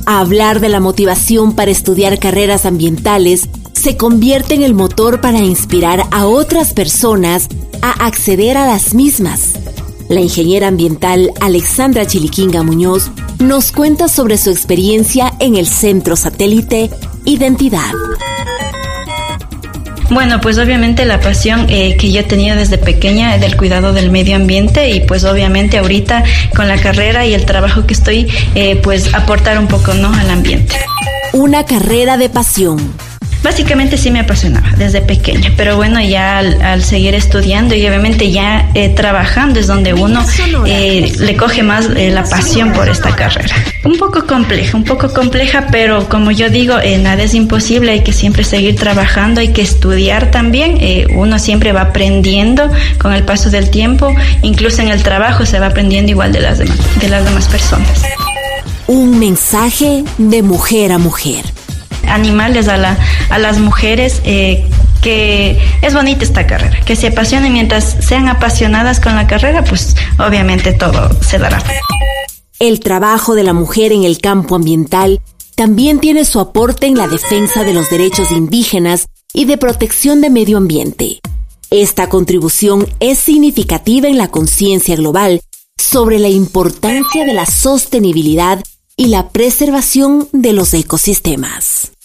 Hablar de la motivación para estudiar carreras ambientales se convierte en el motor para inspirar a otras personas a acceder a las mismas. La ingeniera ambiental Alexandra Chiliquinga Muñoz nos cuenta sobre su experiencia en el Centro Satélite Identidad. Bueno, pues obviamente la pasión que yo he tenido desde pequeña del cuidado del medio ambiente y pues obviamente ahorita con la carrera y el trabajo que estoy, pues aportar un poco, ¿no?, al ambiente. Una carrera de pasión. Básicamente sí me apasionaba desde pequeña, pero bueno, ya al seguir estudiando y obviamente ya trabajando es donde uno le coge más la pasión por esta carrera. Un poco compleja, pero como yo digo, nada es imposible, hay que siempre seguir trabajando, hay que estudiar también, uno siempre va aprendiendo con el paso del tiempo, incluso en el trabajo se va aprendiendo igual de las demás personas. Un mensaje de mujer a mujer. Animarles a las mujeres que es bonita esta carrera, que se apasionen. Mientras sean apasionadas con la carrera, pues obviamente todo se dará. El trabajo de la mujer en el campo ambiental también tiene su aporte en la defensa de los derechos indígenas y de protección de medio ambiente. Esta contribución es significativa en la conciencia global sobre la importancia de la sostenibilidad y la preservación de los ecosistemas.